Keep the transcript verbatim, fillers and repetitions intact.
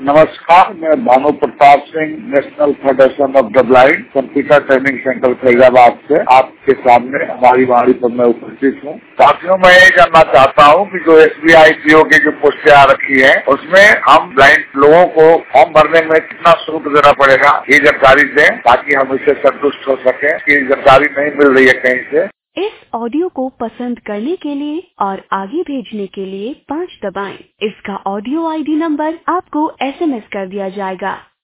नमस्कार, मैं Bhanu Pratap Singh, national federation of the blind, computer training centre Faizabad से आपके सामने हमारी वाणी पर मैं उपस्थित हूँ। साथियों, मैं ये जानना चाहता हूँ कि जो S B I P O की जो पोस्टें आ रखी है, उसमें हम ब्लाइंड लोगों को फॉर्म भरने में कितना शुल्क देना पड़ेगा, ये जानकारी दें ताकि हम इससे संतुष्ट हो सके। ये जानकारी नहीं मिल रही है कहीं से। इस ऑडियो को पसंद करने के लिए और आगे भेजने के लिए पाँच दबाएं। इसका ऑडियो आई डी नंबर आपको एस एम एस कर दिया जाएगा।